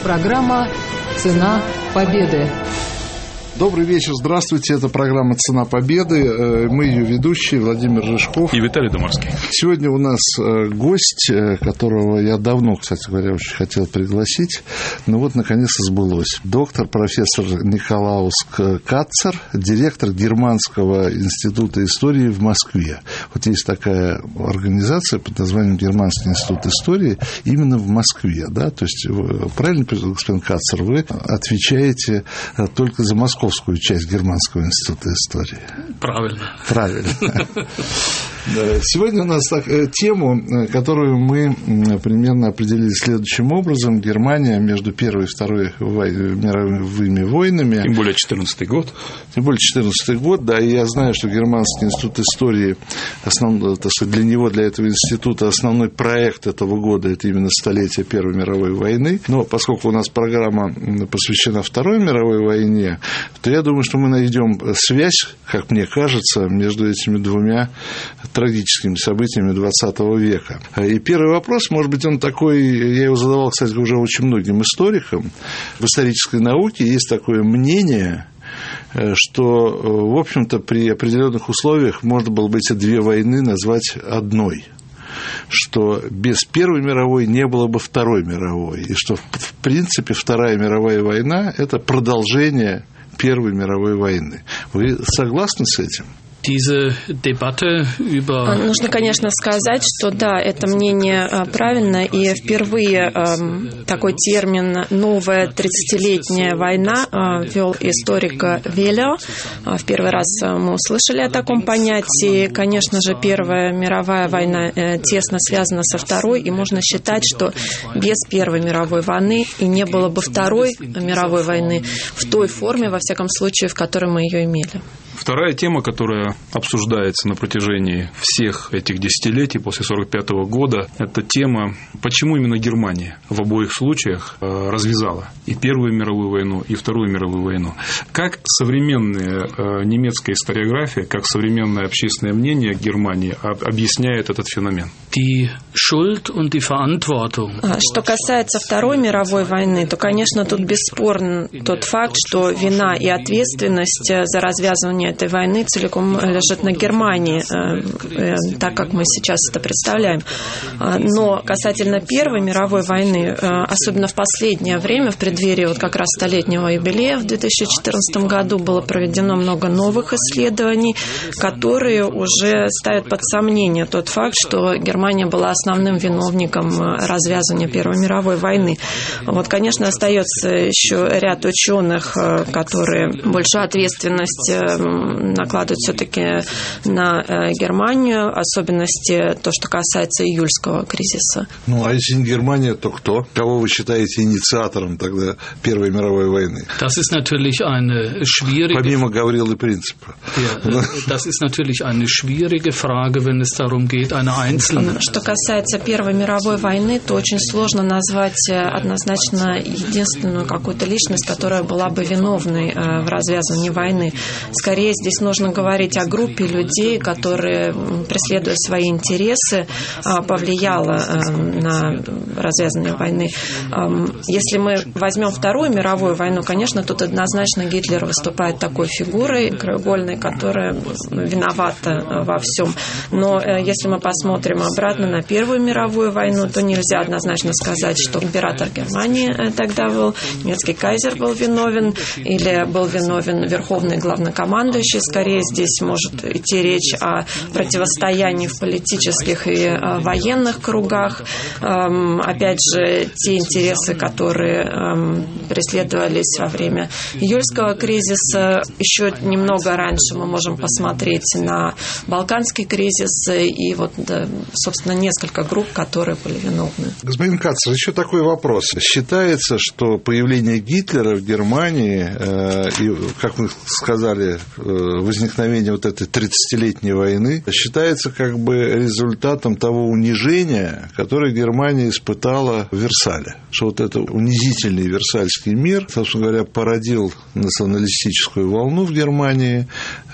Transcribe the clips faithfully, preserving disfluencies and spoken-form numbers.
Программа «Цена победы». Добрый вечер, здравствуйте, это программа «Цена победы», мы ее ведущие Владимир Рыжков и Виталий Домарский. Сегодня у нас гость, которого я давно, кстати говоря, очень хотел пригласить, но вот наконец-то сбылось. Доктор, профессор Николаус Кацер, директор Германского института истории в Москве. Вот есть такая организация под названием Германский институт истории именно в Москве, да, то есть, правильно, господин Кацер, вы отвечаете только за Москву, часть Германского института истории. Правильно. Правильно. Сегодня у нас так, тему, которую мы примерно определили следующим образом. Германия между Первой и Второй мировыми войнами. Тем более четырнадцатый год. Тем более четырнадцатый год, да, и я знаю, что Германский институт истории, основной, так сказать, для него, для этого института, основной проект этого года – это именно столетие Первой мировой войны. Но поскольку у нас программа посвящена Второй мировой войне, то я думаю, что мы найдем связь, как мне кажется, между этими двумя трагическими событиями двадцатого века. И первый вопрос, может быть, он такой, я его задавал, кстати, уже очень многим историкам. В исторической науке есть такое мнение, что, в общем-то, при определенных условиях можно было бы эти две войны назвать одной, что без Первой мировой не было бы Второй мировой, и что, в принципе, Вторая мировая война – это продолжение Первой мировой войны. Вы согласны с этим? Нужно, конечно, сказать, что да, это мнение правильно, и впервые такой термин «новая тридцатилетняя война» ввел историк Веллер. В первый раз мы услышали о таком понятии. Конечно же, Первая мировая война тесно связана со Второй, и можно считать, что без Первой мировой войны и не было бы Второй мировой войны в той форме, во всяком случае, в которой мы ее имели. Вторая тема, которая обсуждается на протяжении всех этих десятилетий после сорок пятого года, это тема, почему именно Германия в обоих случаях развязала и Первую мировую войну, и Вторую мировую войну. Как современная немецкая историография, как современное общественное мнение Германии объясняет этот феномен? Что касается Второй мировой войны, то, конечно, тут бесспорен тот факт, что вина и ответственность за развязывание этой войны целиком лежит на Германии, так как мы сейчас это представляем. Но касательно Первой мировой войны, особенно в последнее время, в преддверии вот как раз столетнего юбилея в две тысячи четырнадцатом году было проведено много новых исследований, которые уже ставят под сомнение тот факт, что Германия была основным виновником развязывания Первой мировой войны. Вот, конечно, остается еще ряд ученых, которые большую ответственность накладывают все-таки на Германию, особенности то, что касается июльского кризиса. Ну, а если не Германия, то кто? Кого вы считаете инициатором тогда Первой мировой войны? Помимо Гаврилы Принципа. Что касается Первой мировой войны, то очень сложно назвать однозначно единственную какую-то личность, которая была бы виновной в развязывании войны. Скорее, здесь нужно говорить о группе людей, которые, преследуя свои интересы, повлияла на развязывание войны. Если мы возьмем Вторую мировую войну, конечно, тут однозначно Гитлер выступает такой фигурой краеугольной, которая виновата во всем. Но если мы посмотрим обратно на Первую мировую войну, то нельзя однозначно сказать, что император Германии тогда был, немецкий кайзер был виновен, или был виновен верховный главнокомандующий. Скорее, здесь может идти речь о противостоянии в политических и военных кругах. Опять же, те интересы, которые преследовались во время июльского кризиса. Еще немного раньше мы можем посмотреть на Балканский кризис и вот, собственно, несколько групп, которые были виновны. Господин Кацер, еще такой вопрос. Считается, что появление Гитлера в Германии, и, как вы сказали, возникновения вот этой тридцатилетней войны считается как бы результатом того унижения, которое Германия испытала в Версале. Что вот это унизительный Версальский мир, собственно говоря, породил националистическую волну в Германии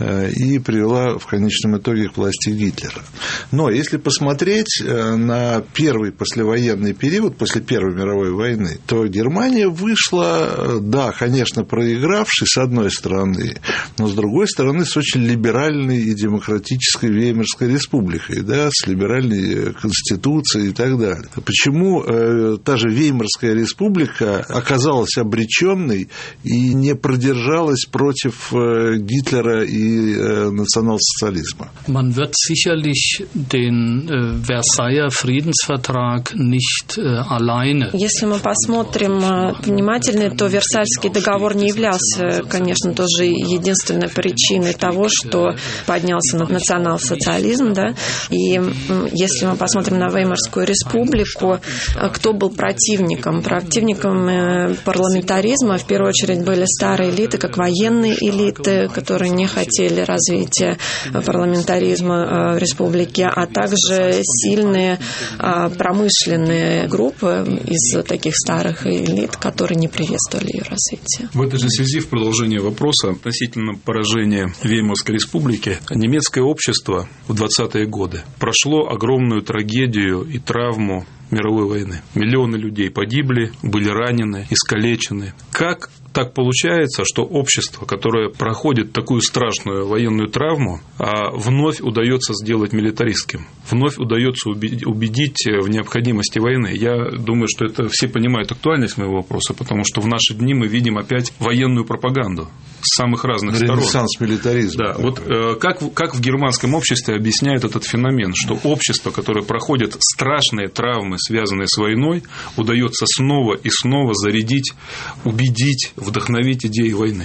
и привела в конечном итоге к власти Гитлера. Но если посмотреть на первый послевоенный период, после Первой мировой войны, то Германия вышла, да, конечно, проигравшей с одной стороны, но с другой стороны с очень либеральной и демократической Веймарской республикой, да, с либеральной конституцией и так далее. Почему э, та же Веймарская республика оказалась обреченной и не продержалась против э, Гитлера и э, национал-социализма? Man wird sicherlich den äh, Versailler Friedensvertrag nicht äh, alleine. Если мы посмотрим внимательно, то Версальский договор не являлся, конечно, тоже единственной причиной того, что поднялся национал-социализм, да, и если мы посмотрим на Веймарскую республику, кто был противником? Противником парламентаризма в первую очередь были старые элиты, как военные элиты, которые не хотели развития парламентаризма в республике, а также сильные промышленные группы из таких старых элит, которые не приветствовали ее развитие. В этой же связи, в продолжение вопроса относительно поражения Веймарской республики, немецкое общество в двадцатые годы прошло огромную трагедию и травму мировой войны. Миллионы людей погибли, были ранены, искалечены. Как так получается, что общество, которое проходит такую страшную военную травму, вновь удается сделать милитаристским, вновь удается убедить в необходимости войны? Я думаю, что это все понимают актуальность моего вопроса, потому что в наши дни мы видим опять военную пропаганду с самых разных сторон. Ренессанс милитаризма. Да, вот как, как в германском обществе объясняют этот феномен, что общество, которое проходит страшные травмы, связанные с войной, удается снова и снова зарядить, убедить, вдохновить идеи войны?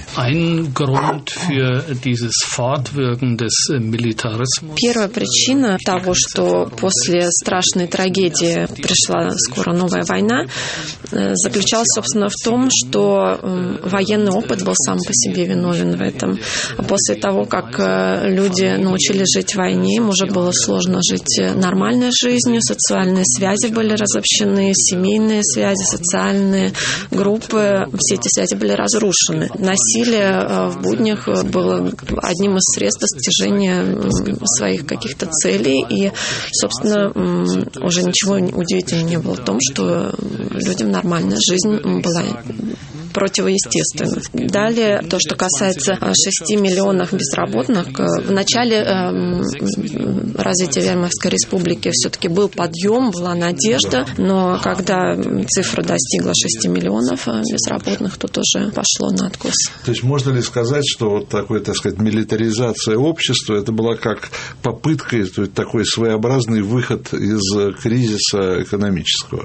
Первая причина того, что после страшной трагедии пришла скоро новая война, заключалась, собственно, в том, что военный опыт был сам по себе виновен в этом. После того, как люди научились жить в войне, им уже было сложно жить нормальной жизнью, социальные связи были разобщены, семейные связи, социальные группы, все эти связи были разрушены. Насилие в буднях было одним из средств достижения своих каких-то целей, и, собственно, уже ничего удивительного не было в том, что людям нормальная жизнь была противоестественно. Далее, то, что касается шести миллионов безработных, в начале развития Веймарской республики все-таки был подъем, была надежда, но когда цифра достигла шести миллионов безработных, то тоже пошло на откос. То есть можно ли сказать, что вот такой, так сказать, милитаризация общества, это была как попытка, то есть такой своеобразный выход из кризиса экономического?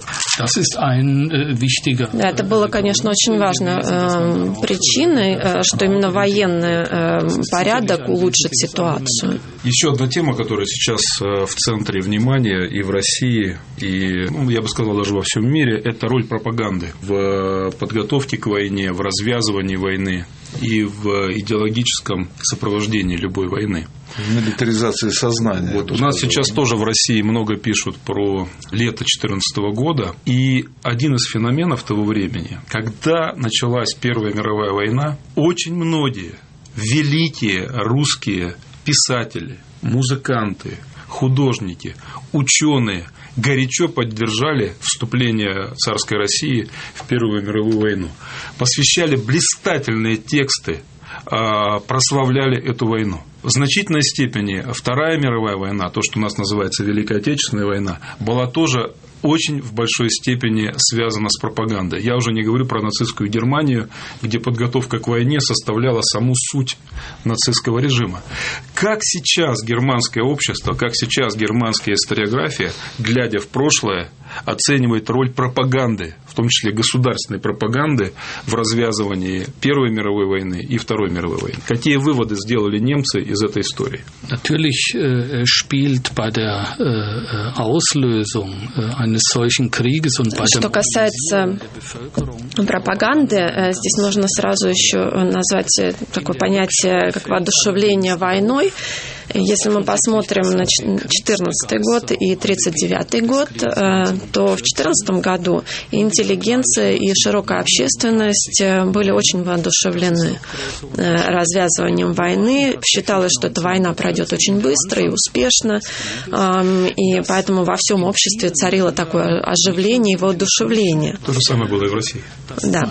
Да, это было, конечно, очень важно. Причиной, что именно военный порядок улучшит ситуацию. Еще одна тема, которая сейчас в центре внимания и в России, и, ну, я бы сказал, даже во всем мире, это роль пропаганды в подготовке к войне, в развязывании войны и в идеологическом сопровождении любой войны. Милитаризации сознания. Вот, у нас сейчас тоже в России много пишут про лето две тысячи четырнадцатого года. И один из феноменов того времени, когда началась Первая мировая война, очень многие великие русские писатели, музыканты, художники, ученые горячо поддержали вступление царской России в Первую мировую войну. Посвящали блистательные тексты, прославляли эту войну. В значительной степени Вторая мировая война, то, что у нас называется Великая Отечественная война, была тоже очень в большой степени связана с пропагандой. Я уже не говорю про нацистскую Германию, где подготовка к войне составляла саму суть нацистского режима. Как сейчас германское общество, как сейчас германская историография, глядя в прошлое, оценивает роль пропаганды в том числе государственной пропаганды, в развязывании Первой мировой войны и Второй мировой войны. Какие выводы сделали немцы из этой истории? Natürlich äh, spielt bei der äh, Auslösung äh, eines solchen Krieges und bei Что касается пропаганды, здесь нужно сразу еще назвать такое понятие, как воодушевление войной. Если мы посмотрим на четырнадцатый год и тридцать девятый год, то в четырнадцатом году и интеллигенция, и широкая общественность были очень воодушевлены развязыванием войны. Считалось, что эта война пройдет очень быстро и успешно, и поэтому во всем обществе царило такое оживление и воодушевление. То же самое было и в России. Да.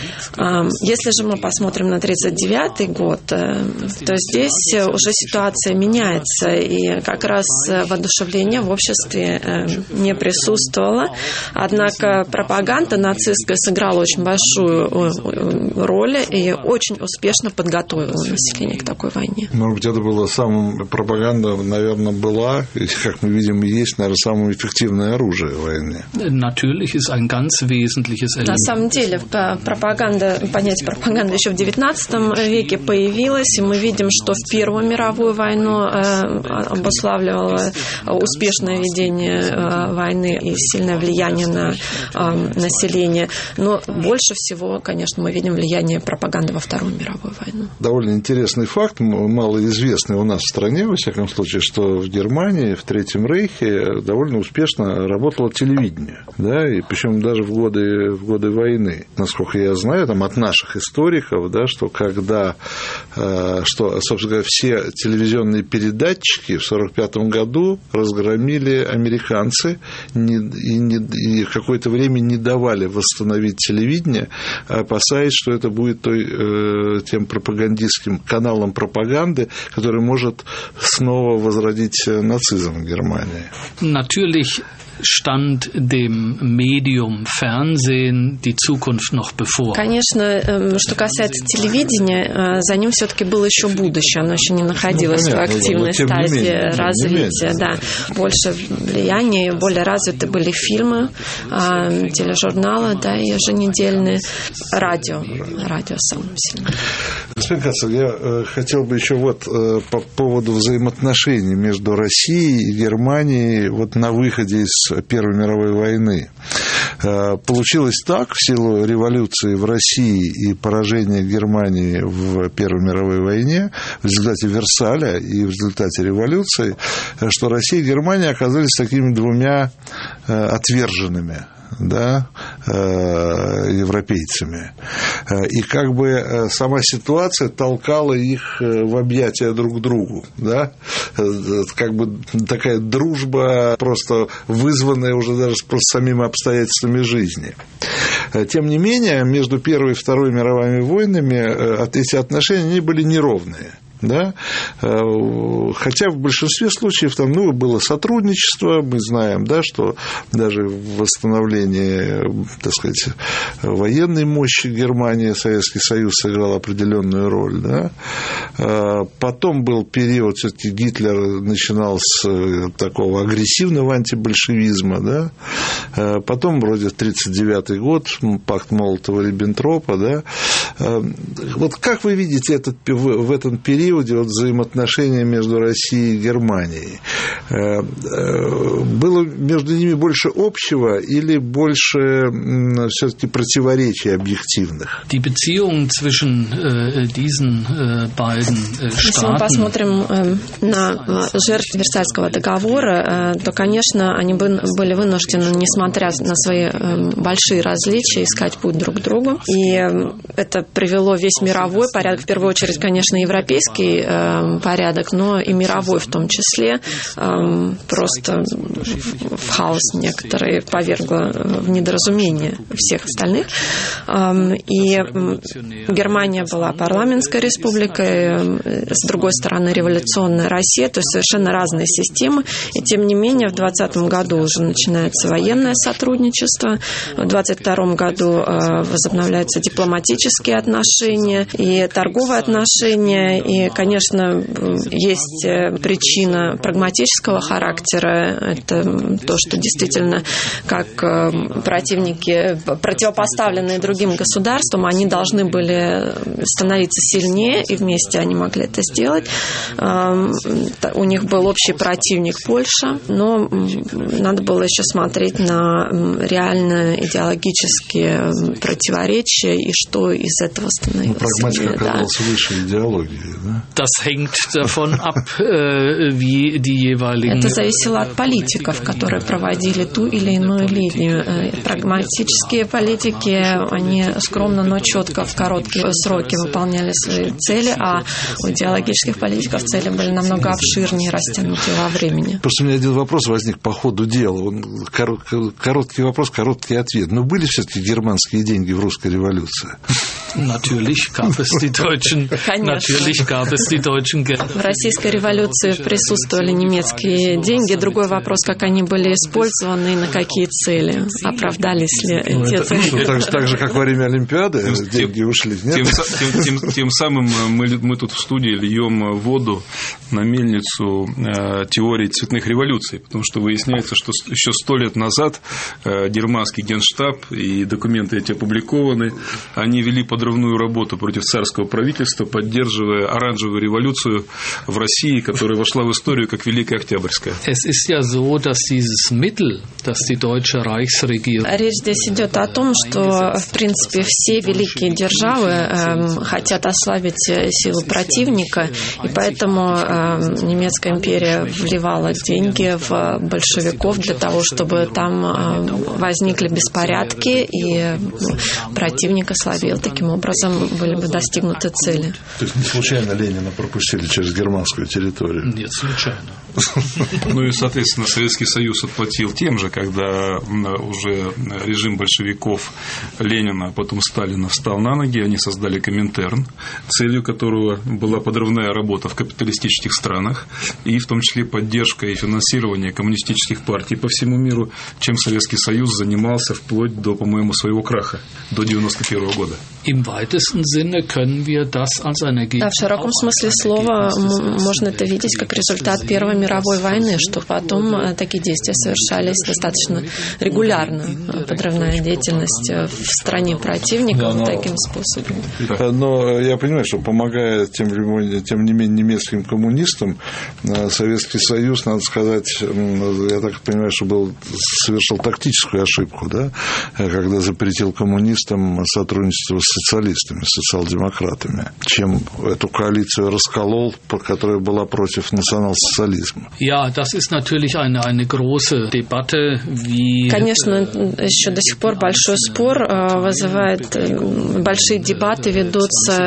Если же мы посмотрим на тридцать девятый год, то здесь уже ситуация меняется. И как раз воодушевление в обществе не присутствовало. Однако пропаганда нацистская сыграла очень большую роль и очень успешно подготовила население к такой войне. Может быть, это было самым... Пропаганда, наверное, была, и, как мы видим, и есть, наверное, самое эффективное оружие в войне. Natürlich ist ein ganz wesentliches Element. На самом деле, пропаганда, понятие пропаганды еще в девятнадцатом веке появилось, и мы видим, что в Первую мировую войну обуславливало успешное ведение войны и сильное влияние на население. Но больше всего, конечно, мы видим влияние пропаганды во Вторую мировую войну. Довольно интересный факт, малоизвестный у нас в стране, во всяком случае, что в Германии, в Третьем Рейхе довольно успешно работало телевидение. Да, и причем даже в годы, в годы войны. Насколько я знаю, там, от наших историков, да, что когда, что, собственно говоря, все телевизионные передатчики в сорок пятом году разгромили американцы и, не, и какое-то время не давали восстановить телевидение, опасаясь, что это будет той, тем пропагандистским каналом пропаганды, который может снова возродить нацизм в Германии. Natürlich stand dem Medium Fernsehen die Zukunft noch bevor. Конечно, что касается телевидения, за ним все-таки было еще будущее, оно еще не находилось ну, понятно, в активной стадии менее, развития, да, больше влияния, более развиты были фильмы, тележурналы, да, еженедельные, радио, радио самым сильным. Господин Кацев, я хотел бы еще вот по поводу взаимоотношений между Россией и Германией вот на выходе из Первой мировой войны. Получилось так, в силу революции в России и поражения Германии в Первой мировой войне, в результате Версаля и в результате революции, что Россия и Германия оказались такими двумя отверженными, да, европейцами. И как бы сама ситуация толкала их в объятия друг к другу. Да? Как бы такая дружба, просто вызванная уже даже просто самими обстоятельствами жизни. Тем не менее, между Первой и Второй мировыми войнами эти отношения они были неровные. Да? Хотя в большинстве случаев там, ну, было сотрудничество, мы знаем, да, что даже в восстановлении, так сказать, военной мощи Германии Советский Союз сыграл определенную роль. Да? Потом был период, все-таки Гитлер начинал с такого агрессивного антибольшевизма, да? Потом вроде тридцать девятый год, пакт Молотова-Риббентропа. Да? Вот как вы видите этот, в этом периоде вот взаимоотношения между Россией и Германией? Было между ними больше общего или больше все-таки противоречий объективных? Die Beziehung zwischen äh, diesen äh, beiden äh, Staaten. Если мы посмотрим э, на жертв Версальского договора, э, то, конечно, они были вынуждены, несмотря на свои э, большие различия, искать путь друг к другу. И э, это привело весь мировой порядок, в первую очередь, конечно, европейский порядок, но и мировой в том числе, просто в хаос некоторые повергло в недоразумение всех остальных. И Германия была парламентской республикой, с другой стороны революционная Россия, то есть совершенно разные системы. И тем не менее в двадцатом году уже начинается военное сотрудничество, в двадцать втором году возобновляются дипломатические отношения, и торговые отношения, и, конечно, есть причина прагматического характера. Это то, что действительно, как противники, противопоставленные другим государствам, они должны были становиться сильнее, и вместе они могли это сделать. У них был общий противник Польша, но надо было еще смотреть на реально идеологические противоречия и что из этого становилось. Ну, прагматика оказалась да. выше идеологии, да? Das hängt davon ab, wie die jeweiligen... Это зависело от политиков, которые проводили ту или иную линию. Прагматические политики, они скромно, но четко в короткие сроки выполняли свои цели, а у идеологических политиков цели были намного обширнее, растянутые во времени. Просто у меня один вопрос возник по ходу дела. Он, короткий вопрос, короткий ответ. Но были все-таки германские деньги в русской революции? Natürlich gab es die deutschen, natürlich gab es die deutschen Gelder. В российской революции присутствовали немецкие деньги. Другой вопрос, как они были использованы и на какие цели. Оправдались ли эти цели? Так, так же, как во время Олимпиады деньги ушли. Тем, тем, тем, тем самым мы, мы тут в студии льем воду на мельницу э, теории цветных революций, потому что выясняется, что еще сто лет назад э, германский генштаб и документы эти опубликованы, они вели подрывную работу против царского правительства, поддерживая оранжевую революцию в России, которая вошла в историю как Великая Октябрьская. Es ist ja so, dass dieses Mittel, das die deutsche Reichsregierung... Речь здесь идет о том, что, в принципе, все великие державы э, хотят ослабить силу противника, и поэтому э, немецкая империя вливала деньги в большевиков для того, чтобы там э, возникли беспорядки, и противник ослабил. Таким образом были бы достигнуты цели. То есть не случайно Ленина пропустили через германскую территорию? Нет, случайно. Ну и, соответственно, Советский Союз отплатил тем же, когда уже режим большевиков Ленина, а потом Сталина встал на ноги, они создали Коминтерн, целью которого была подрывная работа в капиталистических странах, и в том числе поддержка и финансирование коммунистических партий по всему миру, чем Советский Союз занимался вплоть до, по-моему, своего краха, до девяносто первого года. Im weitesten Sinne können wir das als eine... Да, в широком смысле слова можно это видеть как результат Первой мировой войны, что потом такие действия совершались достаточно регулярно. Подрывная деятельность в стране противника да, таким способом. Но я понимаю, что помогая тем, тем не менее немецким коммунистам, Советский Союз, надо сказать, я так понимаю, что был, совершил тактическую ошибку, да, когда запретил коммунистам сотрудничество с социалистами, с социал-демократами, чем эту коалицию расколол, которая была против национал-социализма. Ja, das ist natürlich eine, eine große Debatte, wie... Конечно, еще до сих пор большой спор вызывает, большие дебаты ведутся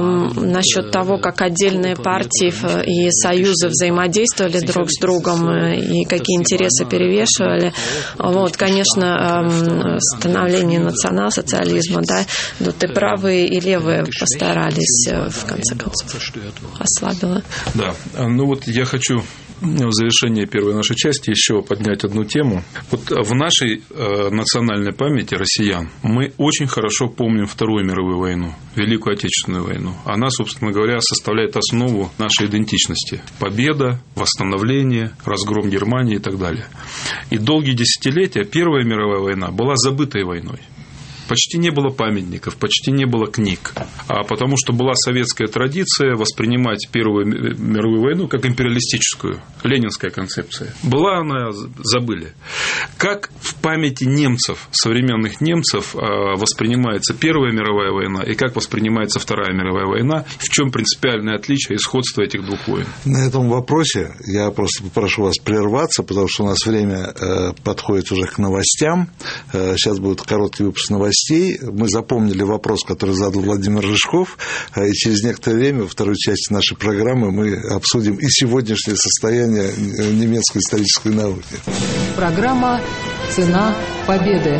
насчет того, как отдельные партии и союзы взаимодействовали друг с другом и какие интересы перевешивали. Вот, конечно, становление национал-социализма, да, тут и правые, и левые постарались, в конце концов, ослабило. Да, ну вот я хочу в завершение первой нашей части еще поднять одну тему. Вот в нашей э, национальной памяти россиян мы очень хорошо помним Вторую мировую войну, Великую Отечественную войну. Она, собственно говоря, составляет основу нашей идентичности. Победа, восстановление, разгром Германии и так далее. И долгие десятилетия Первая мировая война была забытой войной. Почти не было памятников, почти не было книг, а потому что была советская традиция воспринимать Первую мировую войну как империалистическую, ленинская концепция. Была она, забыли. Как в памяти немцев, современных немцев, воспринимается Первая мировая война и как воспринимается Вторая мировая война, в чем принципиальное отличие и сходство этих двух войн? На этом вопросе я просто попрошу вас прерваться, потому что у нас время подходит уже к новостям. Сейчас будет короткий выпуск новостей. Мы запомнили вопрос, который задал Владимир Рыжков, и через некоторое время во второй части нашей программы мы обсудим и сегодняшнее состояние немецкой исторической науки. Программа «Цена победы».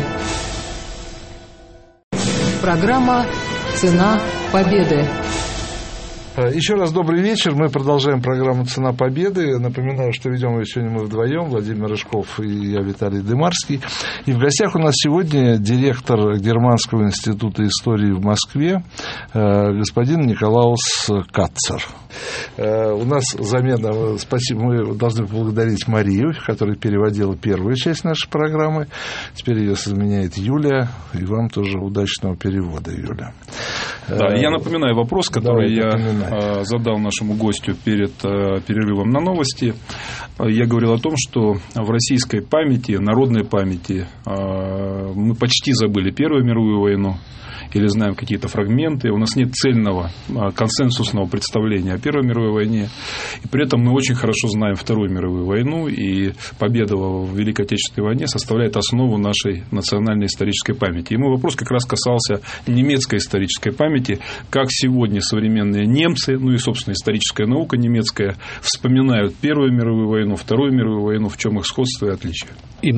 Программа «Цена победы». Еще раз добрый вечер. Мы продолжаем программу «Цена победы». Напоминаю, что ведем ее сегодня мы вдвоем, Владимир Рыжков и я, Виталий Дымарский. И в гостях у нас сегодня директор Германского института истории в Москве, господин Николаус Катцер. У нас замена, спасибо, мы должны поблагодарить Марию, которая переводила первую часть нашей программы. Теперь ее заменяет Юлия. И вам тоже удачного перевода, Юля. Да, я напоминаю вопрос, который я напоминай. задал нашему гостю перед перерывом на новости. Я говорил о том, что в российской памяти, народной памяти, мы почти забыли Первую мировую войну. Или знаем какие-то фрагменты, у нас нет цельного консенсусного представления о Первой мировой войне, и при этом мы очень хорошо знаем Вторую мировую войну, и победа в Великой Отечественной войне составляет основу нашей национальной исторической памяти. И мой вопрос как раз касался немецкой исторической памяти, как сегодня современные немцы, ну и, собственно, историческая наука немецкая, вспоминают Первую мировую войну, Вторую мировую войну, в чем их сходство и отличие.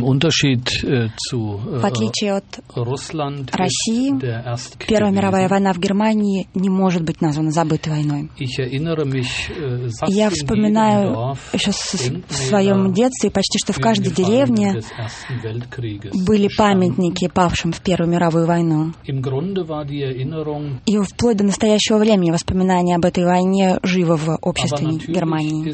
В отличие от России, Первая мировая война в Германии не может быть названа забытой войной. Я вспоминаю еще в своем детстве почти что в каждой деревне были памятники павшим в Первую мировую войну. И вплоть до настоящего времени воспоминания об этой войне живы в обществе Германии.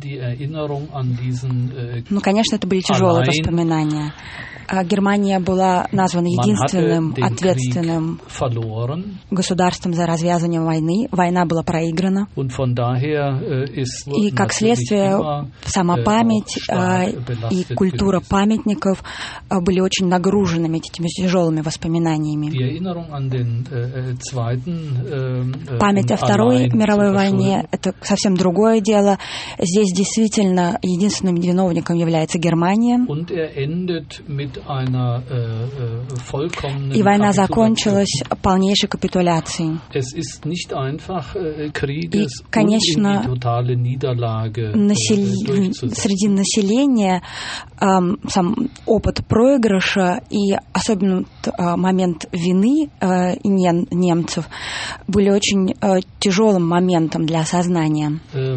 Ну, конечно, это были тяжелые воспоминания. Германия была названа единственным ответственным государством за развязывание войны. Война была проиграна. И, как следствие, сама память и культура памятников были очень нагруженными этими тяжелыми воспоминаниями. Память о Второй мировой войне – это совсем другое дело. Здесь действительно единственным виновником является Германия. И война закончилась полнейшей капитуляцией. И, конечно, насел... среди населения э, сам опыт проигрыша и особенно э, момент вины э, нем... немцев были очень э, тяжелым моментом для осознания.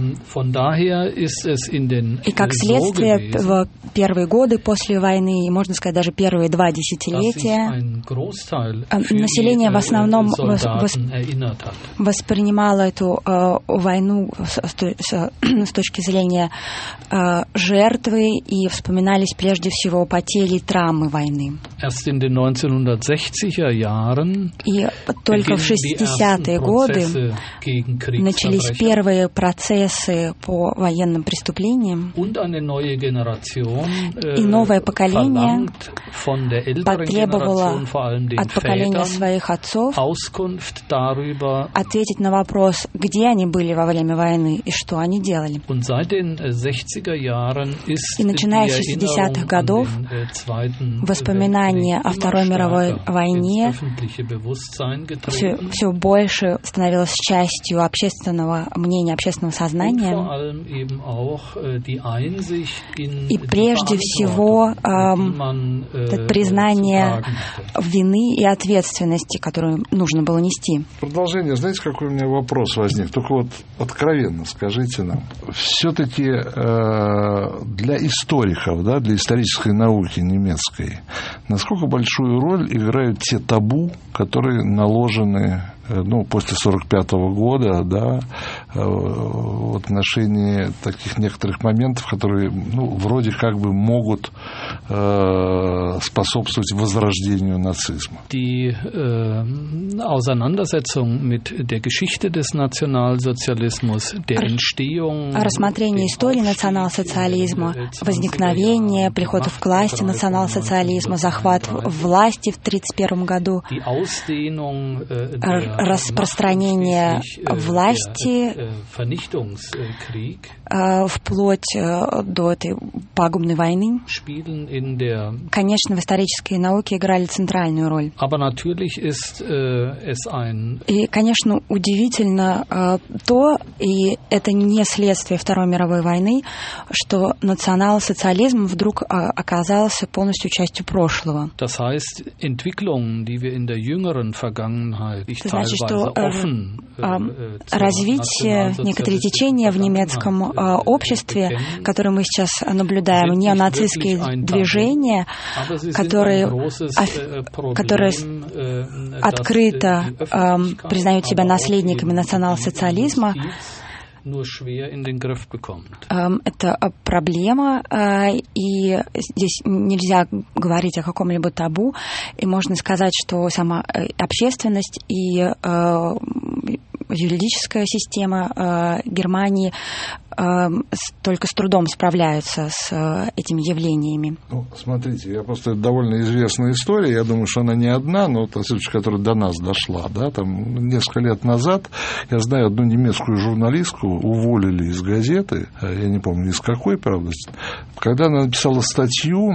И, как следствие, в первые годы после войны, и, можно сказать, даже первые два десятилетия, население в основном воспринимало эту э, войну с, с, с точки зрения э, жертвы, и вспоминались прежде всего потери и травмы войны. И только в шестидесятые годы начались первые процессы по военным преступлениям, и новое поколение потребовало от поколения своих отцов ответить на вопрос, где они были во время войны и что они делали. И начиная с шестидесятых годов воспоминания о Второй мировой войне все, все больше становилось частью общественного мнения, общественного сознания. И прежде всего эм, это признание вины и ответственности, которую нужно было нести. Продолжение. Знаете, какой у меня вопрос возник? Только вот откровенно скажите нам. Все-таки э, для историков, да, для исторической науки немецкой, насколько большую роль играют те табу, которые наложены, ну, после сорок пятого года, да, в отношении таких некоторых моментов, которые, ну, вроде как бы могут э, способствовать возрождению нацизма. Die äh, Auseinandersetzung mit der Geschichte des Nationalsozialismus, der Entstehung, рассмотрение истории национал-социализма, возникновение, приход к власти национал-социализма, захват власти в тридцать первом году, распространение власти вплоть до этой пагубной войны, конечно, в исторической науке играли центральную роль. И, конечно, удивительно то, и это не следствие Второй мировой войны, что национал-социализм вдруг оказался полностью частью прошлого. Das heißt, Entwicklungen, die wir in der jüngeren Vergangenheit Это значит, значит, что развитие, некоторые течения в немецком обществе, которые мы сейчас наблюдаем, неонацистские движения, которые, которые открыто признают себя наследниками национал-социализма, это проблема, и здесь нельзя говорить о каком-либо табу, и можно сказать, что сама общественность и юридическая система Германии только с трудом справляются с этими явлениями. Ну, смотрите, я просто это довольно известная история, я думаю, что она не одна, но та случай, которая до нас дошла, да, там несколько лет назад, я знаю, одну немецкую журналистку уволили из газеты, я не помню из какой, правда, когда она написала статью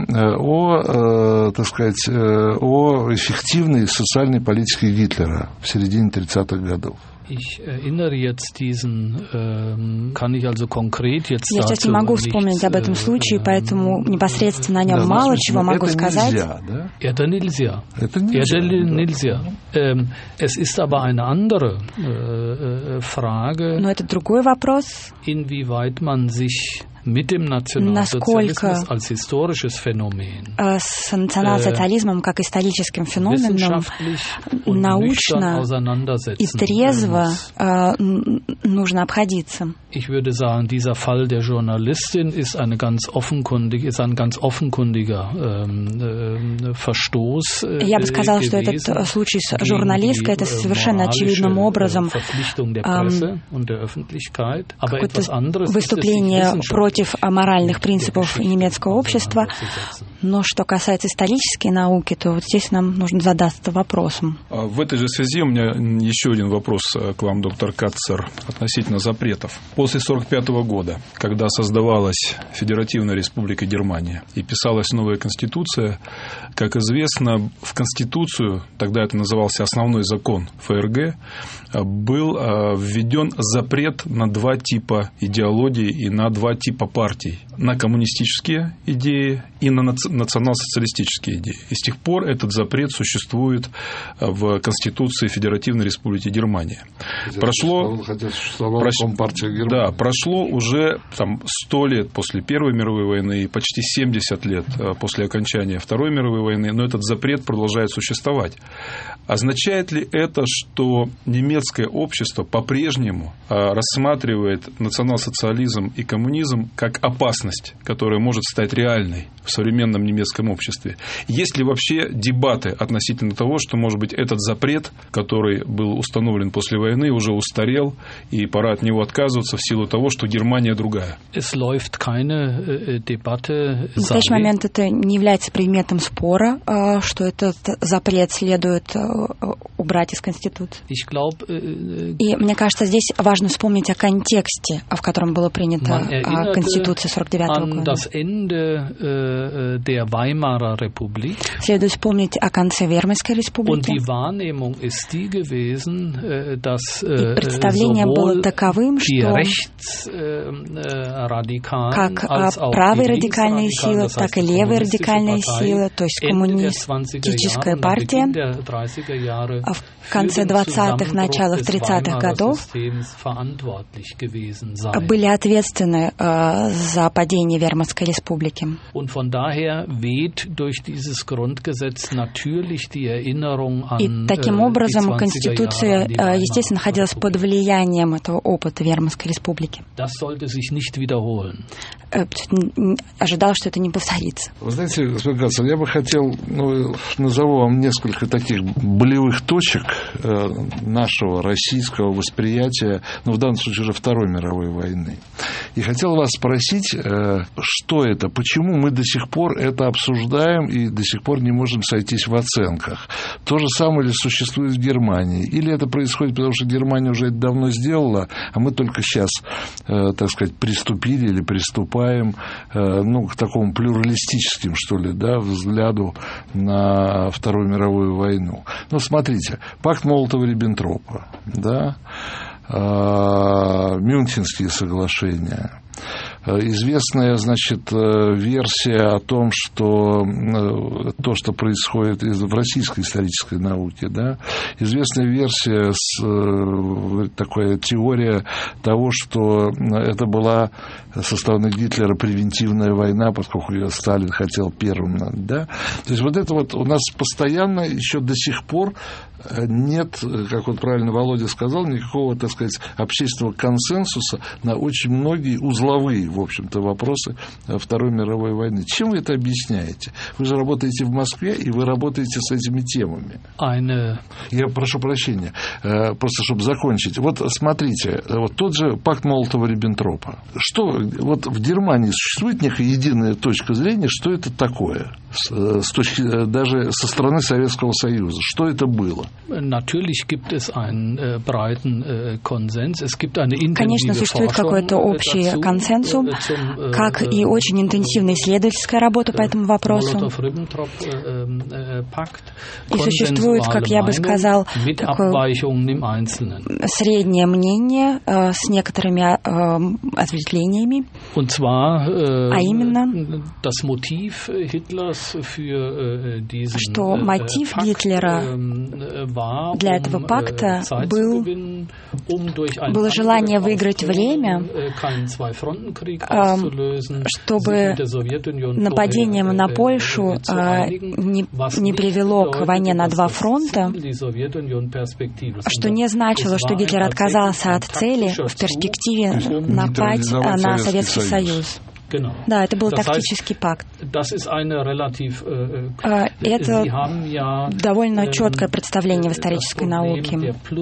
о, так сказать, о эффективной социальной политике Гитлера в середине тридцатых годов. Ich erinnere jetzt diesen, ähm, kann ich also konkret jetzt Я сейчас не могу вспомнить об этом случае, поэтому непосредственно о нем мало чего могу сказать. Это нельзя. Это нельзя. Es ist aber eine andere Frage, но это другой вопрос, inwieweit man sich mit dem Nationalsozialismus als historisches Phänomen с национал-социализмом как историческим феноменом научно и трезво нужно обходиться. Ich würde sagen, dieser Fall der Journalistin ist eine ganz offenkundig, ist ein ganz offenkundiger ähm, Verstoß. Äh, Я бы сказала, что этот случай с журналисткой это совершенно очевидным образом ähm, какое-то выступление против моральных принципов немецкого общества. Но что касается исторической науки, то вот здесь нам нужно задаться вопросом. В этой же связи у меня еще один вопрос к вам, доктор Кацер, относительно запретов. После сорок пятого года, когда создавалась Федеративная Республика Германия и писалась новая Конституция, как известно, в Конституцию, тогда это назывался основной закон ФРГ, был введен запрет на два типа идеологии и на два типа партий. На коммунистические идеи и на национал-социалистические идеи. И с тех пор этот запрет существует в Конституции Федеративной Республики Германия. Хотя прошло, прош... да, прошло уже там, сто лет после Первой мировой войны и почти семьдесят лет после окончания Второй мировой войны, но этот запрет продолжает существовать. Означает ли это, что немецкое общество по-прежнему рассматривает национал-социализм и коммунизм как опасность, которая может стать реальной в современном немецком обществе? Есть ли вообще дебаты относительно того, что, может быть, этот запрет, который был установлен после войны, уже устарел, и пора от него отказываться в силу того, что Германия другая? В настоящий момент это не является предметом спора, что этот запрет следует убрать из Конституции. И мне кажется, здесь важно вспомнить о контексте, в котором была принята Конституция сорок девятого года. Der Weimarer Republik. Следует вспомнить о конце Веймарской республики. Und die Wahrnehmung ist die gewesen, dass и представление было таковым, что как правые радикальные силы, так и левые радикальные силы, то есть коммунистическая партия, в конце двадцатых, началах тридцатых годов были ответственны за падение Веймарской республики. И таким образом Конституция, естественно, находилась под влиянием этого опыта Веймарской республики. Ожидал, что это не повторится. Вы знаете, господин Кацер, я бы хотел, ну, назову вам несколько таких болевых точек нашего российского восприятия, ну, в данном случае уже Второй мировой войны. И хотел вас спросить, что это, почему мы до сих пор это обсуждаем и до сих пор не можем сойтись в оценках. То же самое ли существует в Германии? Или это происходит потому, что Германия уже это давно сделала, а мы только сейчас, так сказать, приступили или приступаем, ну, к такому плюралистическим, что ли, да, взгляду на Вторую мировую войну. Ну, смотрите, пакт Молотова-Риббентропа, да, Мюнхенские соглашения, Известная, значит, версия о том, что то, что происходит в российской исторической науке, да, известная версия, такая теория того, что это была со стороны Гитлера превентивная война, поскольку ее Сталин хотел первым, да. То есть вот это вот у нас постоянно еще до сих пор нет, как вот правильно Володя сказал, никакого, так сказать, общественного консенсуса на очень многие узловые, в общем-то, вопросы Второй мировой войны. Чем вы это объясняете? Вы же работаете в Москве, и вы работаете с этими темами. Eine... Я прошу прощения, просто чтобы закончить. Вот смотрите, вот тот же пакт Молотова-Риббентропа. Что, вот в Германии существует некая единая точка зрения, что это такое, с точки, даже со стороны Советского Союза? Что это было? Natürlich gibt es einen äh, breiten äh, Konsens. Es gibt eine intensive Конечно, существует какой-то общий консенсус, äh, как и очень интенсивная исследовательская работа по этому вопросу. И существует, как я бы сказал, такое среднее мнение äh, с некоторыми äh, ответвлениями. Und zwar, äh, а именно, das Motiv Hitlers für äh, diesen, что мотив äh, Гитлера äh, для этого пакта был, было желание выиграть время, чтобы нападение на Польшу не, не привело к войне на два фронта, что не значило, что Гитлер отказался от цели в перспективе напасть на Советский Союз. Genau. Да, это был das тактический heißt, пакт. Das ist eine relativ, äh, это ja, довольно äh, четкое представление в исторической науке.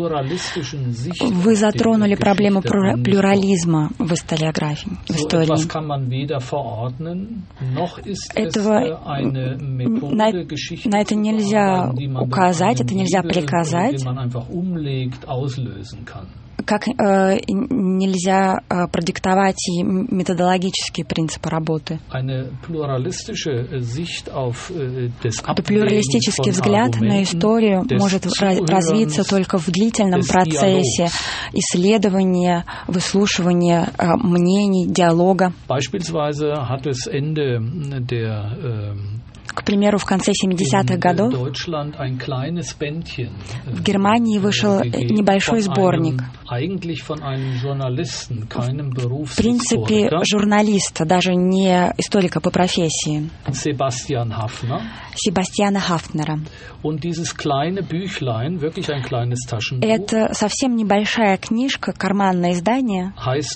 Вы затронули проблему плюрализма в историографии, в истории. Этого, на, на это нельзя указать, это нельзя приказать. Как э, нельзя э, продиктовать и методологические принципы работы. Это плюралистический взгляд на историю может развиться только в длительном процессе исследования, выслушивания э, мнений, диалога. К примеру, в конце семидесятых годов в Германии вышел небольшой сборник. В принципе, журналиста, даже не историка по профессии, Себастьяна Хафнера. Это совсем небольшая книжка, карманное издание.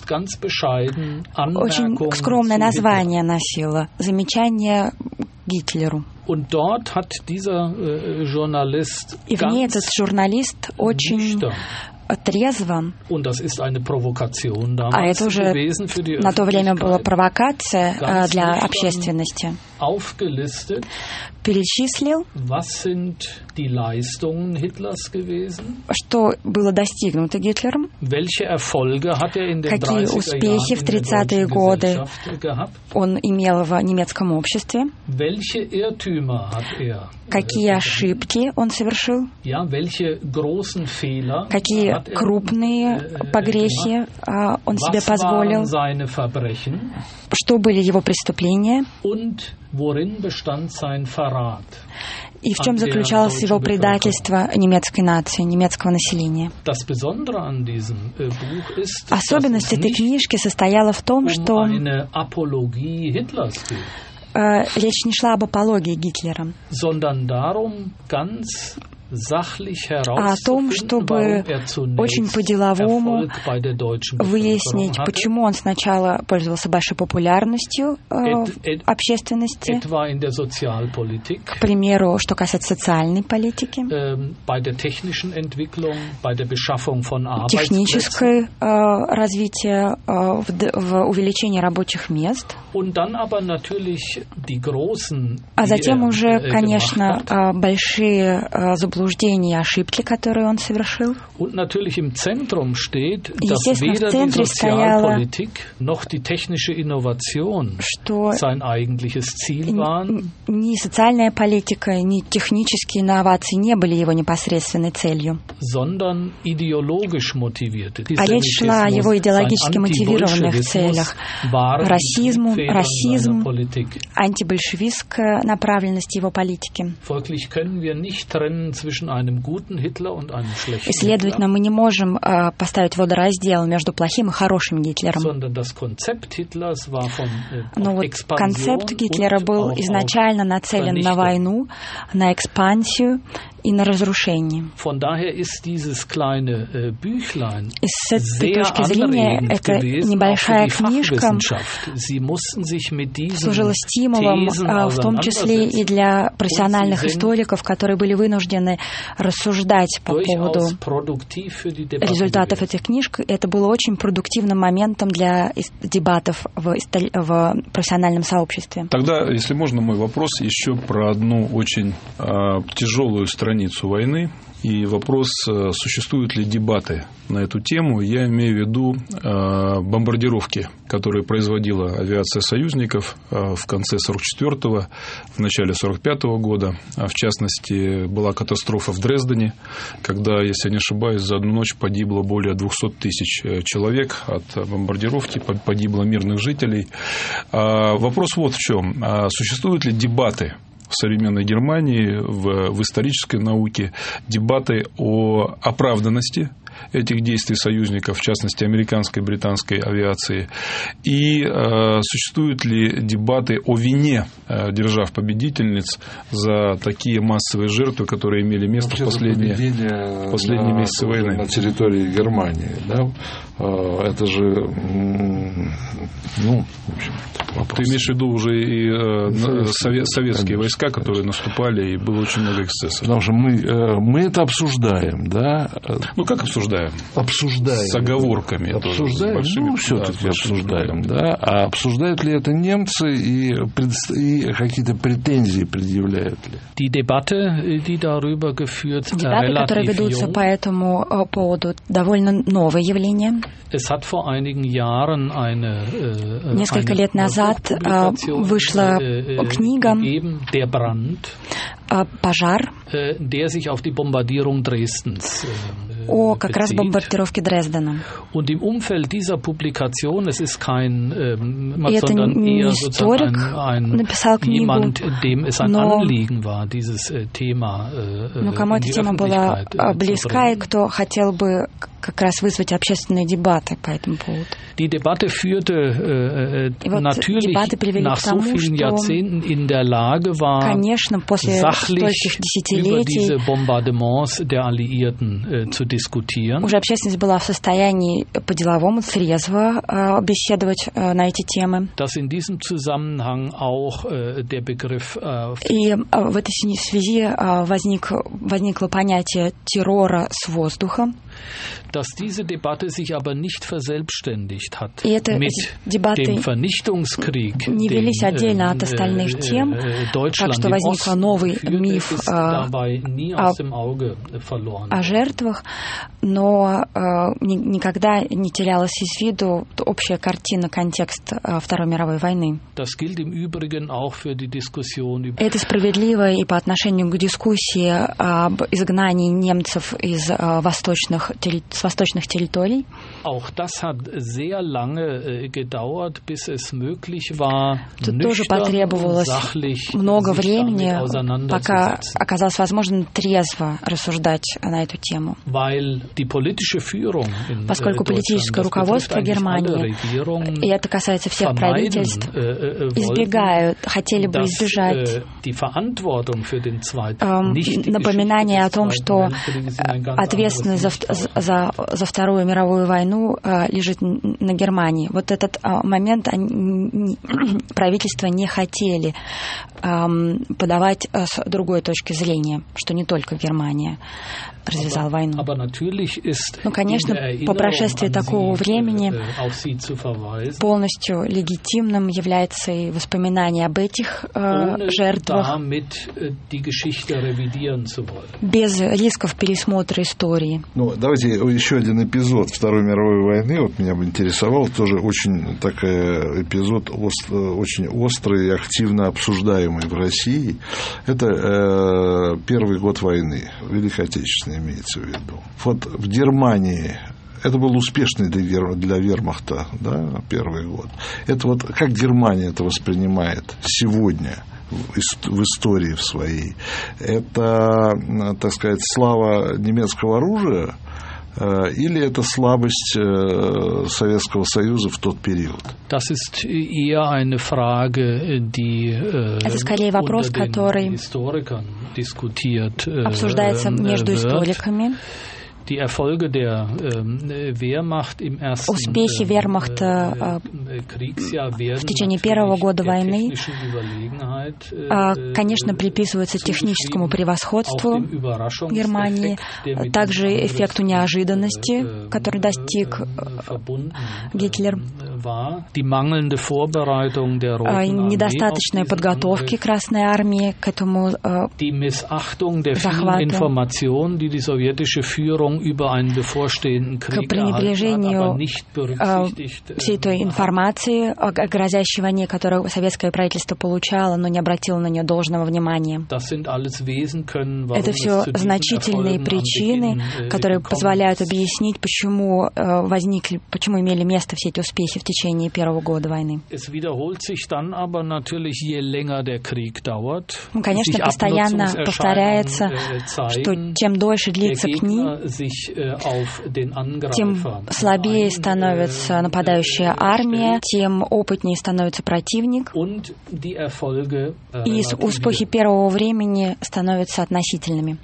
Очень скромное название носило. Замечание Гитлеру. Und dort hat dieser, äh, Journalist И в ней этот журналист очень трезво, und das ist eine Provokation damals, а это уже на то время была провокация äh, для общественности, aufgelistet, перечислил, was sind die Leistungen Hitlers gewesen, что было достигнуто Гитлером, welche Erfolge hat er in den какие успехи в тридцатые годы он имел в немецком обществе, welche Irrtümer hat er, какие ошибки он совершил, ja, welche großen Fehler, какие крупные погрехи uh, он себе позволил, seine Verbrechen, что были его преступления, und worin bestand sein Verrat. И в чем заключалось его предательство немецкой нации, немецкого населения. Особенность этой книжки состояла в том, что э, речь не шла об апологии Гитлера, а о том, чтобы очень по-деловому выяснить, почему он сначала пользовался большой популярностью э, в общественности, к примеру, что касается социальной политики, техническое э, развитие, э, в, в увеличении рабочих мест, а затем уже, конечно, большие э, заблуждения заблуждения и ошибки, которые он совершил. Und natürlich im Zentrum steht, dass weder die Sozialpolitik noch die technische Innovation sein eigentliches Ziel waren. Ни социальная политика, ни технические инновации не были его непосредственной целью. Sondern ideologisch motivierte. А речь шла о его идеологически мотивированных целях. Расизм, расизм, антибольшевистская направленность его политики. Folglich können wir nicht trennen zwischen einem guten Hitler und einem schlechten И, следовательно, мы не можем uh, поставить водораздел между плохим и хорошим Гитлером. Но вот концепт Гитлера был изначально нацелен на войну, на экспансию и на разрушение. И с этой точки зрения эта небольшая книжка служила стимулом, в том числе и для профессиональных историков, которые были вынуждены рассуждать по поводу результатов этих книжек. Это было очень продуктивным моментом для дебатов в, в профессиональном сообществе. Тогда, если можно, мой вопрос еще про одну очень э, тяжелую страницу войны. И вопрос, существуют ли дебаты на эту тему, я имею в виду э, бомбардировки, которые производила авиация союзников э, в конце сорок четвёртого, в начале сорок пятого года. А в частности, была катастрофа в Дрездене, когда, если я не ошибаюсь, за одну ночь погибло более двухсот тысяч человек от бомбардировки, погибло мирных жителей. А вопрос вот в чем. А существуют ли дебаты в современной Германии, в, в исторической науке, дебаты о оправданности этих действий союзников, в частности, американской и британской авиации, и э, существуют ли дебаты о вине э, держав-победительниц за такие массовые жертвы, которые имели место в последние, последние на, месяцы войны. На территории Германии, да? Это же, ну, в общем, вопрос. Ты имеешь в виду уже и э, совет, советские конечно, войска, которые конечно. наступали, и было очень много эксцессов. Потому что мы, мы это обсуждаем, да? Ну, как обсуждаем? Обсуждаем. С оговорками. Обсуждаем, большими, ну, все-таки да, обсуждаем, да? А обсуждают ли это немцы и, и какие-то претензии предъявляют ли? Die Debatte, die darüber geführt, Дебаты, которые ведутся по этому поводу, довольно новое явление. Es hat vor einigen Jahren eine, äh, Несколько лет назад вышла книга Der Brand, «Пожар», der sich auf die Bombardierung Dresdens о как раз бомбардировке Дрездена. Und im Umfeld dieser Publikation, es ist kein, ähm, И это sondern не eher историк ein, ein написал книгу, jemand, dem es ein но, Anliegen war, dieses äh, Thema äh, но кому эта тема была близка и кто хотел бы как раз вызвать общественные дебаты по этому поводу. Die Debatte führte äh, вот natürlich nach so тому, vielen Jahrzehnten in der Lage war, конечно, после sachlich über diese Bombardements der Alliierten äh, zu diskutieren. Уже общественность была в состоянии по-деловому трезво äh, беседовать äh, на эти темы. Dass in diesem Zusammenhang auch äh, der Begriff äh, И äh, в этой связи äh, возник, возникло понятие террора с воздуха. Dass diese Debatte sich aber nicht verselbstständigt hat это, mit dem Vernichtungskrieg, не велись отдельно от остальных тем, так что возник новый миф о, о жертвах, но никогда не терялась из виду общая картина, контекст Второй мировой войны. Это справедливо и по отношению к дискуссии об изгнании немцев из восточных с восточных территорий. Auch das hat sehr lange gedauert, bis es möglich war, Тут тоже потребовалось много времени, пока оказалось возможным трезво рассуждать на эту тему. Поскольку политическое руководство Германии, и это касается всех правительств, избегают, хотели бы избежать напоминания о том, что ответственность за за, за Вторую мировую войну лежит на Германии. Вот этот момент они, правительства не хотели подавать с другой точки зрения, что не только Германия развязала войну. Но, конечно, по прошествии такого времени полностью легитимным является и воспоминание об этих э, жертвах без рисков пересмотра истории. Ну, давайте еще один эпизод Второй мировой войны. Вот меня бы интересовал тоже очень такой эпизод, очень острый и активно обсуждаемый в России. Это э, первый год войны, Великой Отечественной имеется в виду. Вот в Германии это был успешный для, для вермахта, да, первый год. Это вот как Германия это воспринимает сегодня в истории в своей? Это, так сказать, слава немецкого оружия или это слабость Советского Союза в тот период? Das ist eher eine Frage, die это скорее вопрос, который обсуждается между историками. Die Erfolge der äh, Wehrmacht im ersten Успехи вермахта äh, в течение первого года войны, äh, конечно, приписываются техническому превосходству Германии, также эффекту неожиданности, который достиг Гитлер, недостаточной подготовки Красной Армии к этому äh, захвату, к пренебрежению э, всей той информации о грозящей войне, которую советское правительство получало, но не обратило на нее должного внимания. Это все значительные причины, которые позволяют объяснить, почему э, возникли, почему имели место все эти успехи в течение первого года войны. Ну, конечно, постоянно повторяется, что чем дольше длится книга, тем слабее становится нападающая армия, тем опытнее становится противник, и успехи первого времени становятся относительными.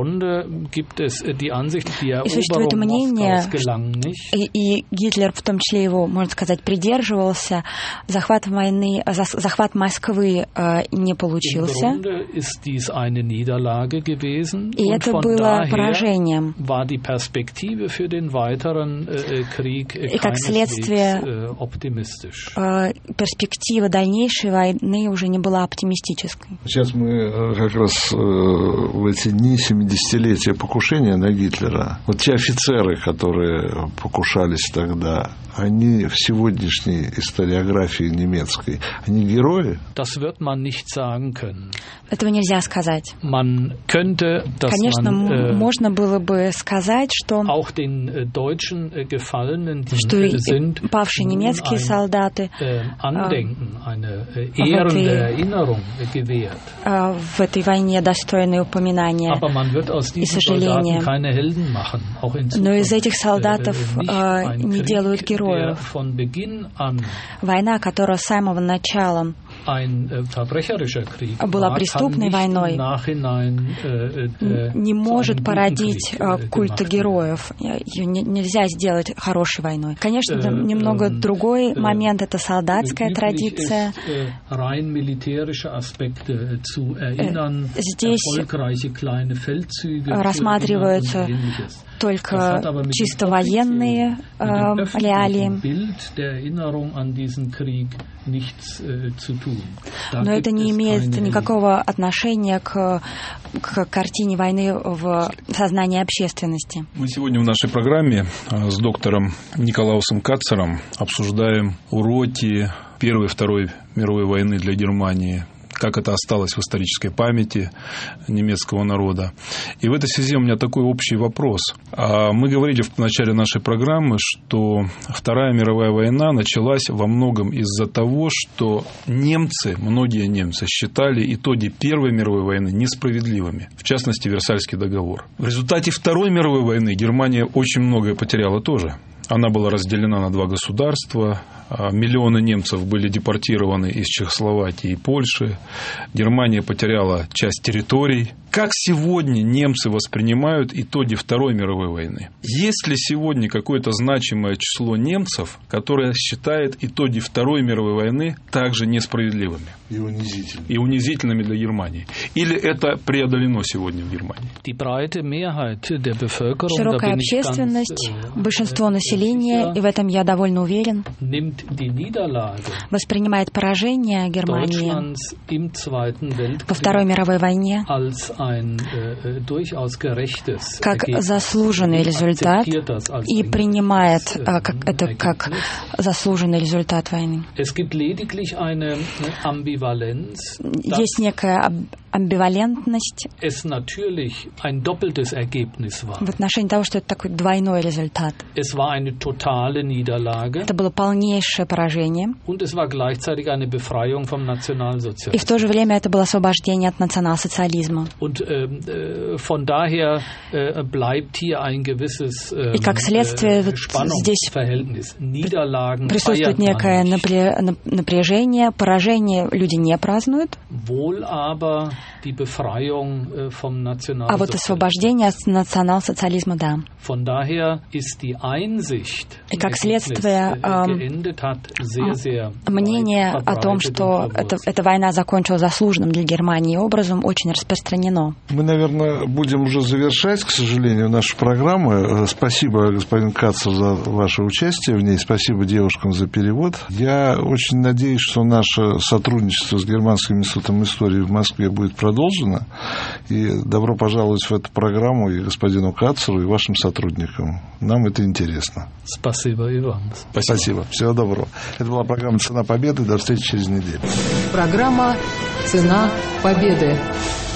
И существует мнение, и, и Гитлер, в том числе его, можно сказать, придерживался, захват войны, захват Москвы э, не получился, и это было поражением. И как следствие, перспектива дальнейшей войны уже не была оптимистической. Сейчас мы как раз в эти дни семидесятилетия покушения на Гитлера, вот те офицеры, которые покушались тогда, они в сегодняшней историографии немецкой, они герои? Этого нельзя сказать. Man könnte, Конечно, man, äh, можно было бы сказать, что, auch den, äh, deutschen, äh, Gefallenen, die что sind, павшие немецкие ein, солдаты äh, Andenken, äh, eine äh, ehrende Erinnerung äh, gewährt. Äh, в этой войне достойные упоминания и сожаления. Но из этих солдатов äh, не делают героев. Война, которая с самого начала была преступной войной, не может породить культа героев. Ее нельзя сделать хорошей войной. Конечно, немного другой момент — это солдатская традиция. Здесь рассматриваются только чисто военные э, реалии. Но это не имеет никакого отношения к, к картине войны в сознании общественности. Мы сегодня в нашей программе с доктором Николаусом Кацером обсуждаем уроки Первой и Второй мировой войны для Германии, как это осталось в исторической памяти немецкого народа. И в этой связи у меня такой общий вопрос. Мы говорили в начале нашей программы, что Вторая мировая война началась во многом из-за того, что немцы, многие немцы, считали итоги Первой мировой войны несправедливыми, в частности, Версальский договор. В результате Второй мировой войны Германия очень многое потеряла тоже. Она была разделена на два государства, миллионы немцев были депортированы из Чехословакии и Польши, Германия потеряла часть территорий, Как сегодня немцы воспринимают итоги Второй мировой войны? Есть ли сегодня какое-то значимое число немцев, которое считает итоги Второй мировой войны также несправедливыми? И унизительными. И унизительными для Германии. Или это преодолено сегодня в Германии? Широкая общественность, большинство населения, и в этом я довольно уверен, воспринимает поражение Германии во Второй мировой войне как заслуженный результат и принимает как, это как заслуженный результат войны. Есть некая амбивалентность в отношении того, что это такой двойной результат. Это было полнейшее поражение. И в то же время это было освобождение от национал-социализма. И как следствие здесь присутствует некое напряжение, поражение люди не празднуют. А вот освобождение от национал-социализма, да. И как следствие, мнение о том, что это, эта война закончилась заслуженным для Германии образом, очень распространено. Мы, наверное, будем уже завершать, к сожалению, нашу программу. Спасибо, господин Кацер, за ваше участие в ней. Спасибо девушкам за перевод. Я очень надеюсь, что наше сотрудничество с Германским институтом истории в Москве будет продолжено. И добро пожаловать в эту программу и господину Кацеру, и вашим сотрудникам. Нам это интересно. Спасибо и вам. Спасибо. Спасибо. Всего доброго. Это была программа «Цена победы». До встречи через неделю. Программа «Цена победы».